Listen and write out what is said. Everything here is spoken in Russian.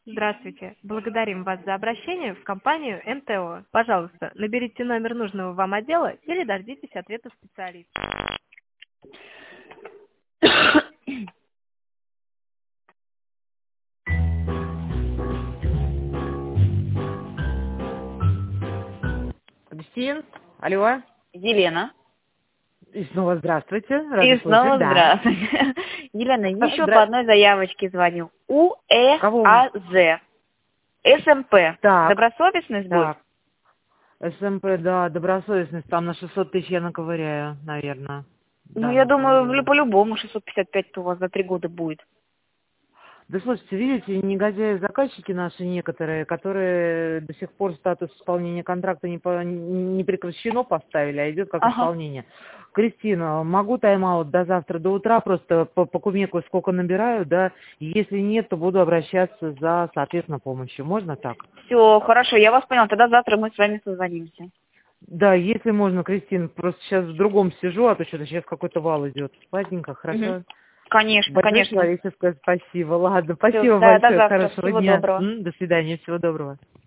Здравствуйте. Благодарим вас за обращение в компанию МТО. Пожалуйста, наберите номер нужного вам отдела или дождитесь ответа специалиста. Кристин, алло. Елена. И снова здравствуйте, И рада слышать, снова да. здравствуйте. Елена, еще по Здра- одной заявочке звоню. Кого? УЭАЗ. СМП. Так, Добросовестность будет? так. СМП, да, добросовестность, там на 600 тысяч я наковыряю, наверное. Ну, Да, я на самом думаю, деле. по-любому 655-то у вас за 3 года будет. Да слушайте, видите, негодяи-заказчики наши некоторые, которые до сих пор статус исполнения контракта не прекращено поставили, а идет как Ага. исполнение. Кристина, могу тайм-аут до завтра, до утра, просто по кумеку сколько набираю, да, и если нет, то буду обращаться за, соответственно, помощью. Можно так? Все, хорошо, я вас поняла. Тогда завтра мы с вами созвонимся. Да, если можно, Кристина, просто сейчас в другом сижу, а то что-то сейчас какой-то вал идет. Ладненько, Угу. хорошо? Конечно, Большое конечно. человеческое спасибо. Ладно, Всё, спасибо да, до большое, завтра. хорошего Всего дня. доброго. До свидания, всего доброго.